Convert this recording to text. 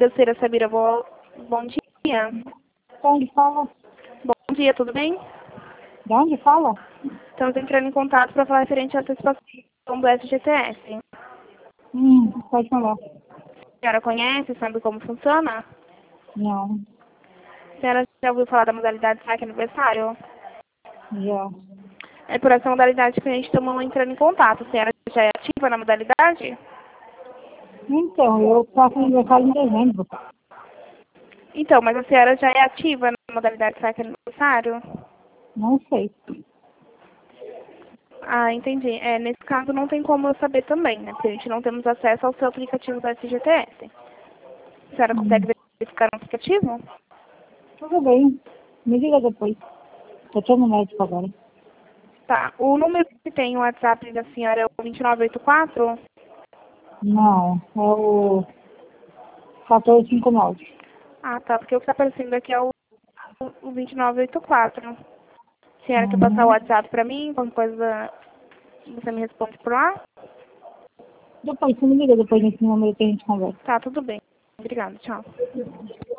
financeira Sabira. Bom dia. De onde fala? Bom dia, tudo bem? De onde fala? Estamos entrando em contato para falar referente à antecipação do FGTS. Pode falar. A senhora conhece, sabe como funciona? Não, A senhora já ouviu falar da modalidade saque aniversário? já. É por essa modalidade que a gente estamos entrando em contato. A senhora já é ativa na modalidade? Então, eu faço aniversário em dezembro. Então, mas a senhora já é ativa na modalidade saque aniversário? Não sei. Ah, entendi. Nesse caso não tem como eu saber também, né? Porque a gente não temos acesso ao seu aplicativo da FGTS. A senhora consegue verificar no aplicativo? Tudo bem. Me liga depois. Eu tô no médico agora. Tá. O número que tem o WhatsApp da senhora é o 2984? Não, é o 1459. Ah, tá. Porque o que está aparecendo aqui é o 2984. A senhora quer passar o Uhum. WhatsApp para mim? Qualquer coisa você me responde por lá? Depois, você me liga depois nesse número que a gente conversa. Tá, tudo bem. Obrigada. Tchau.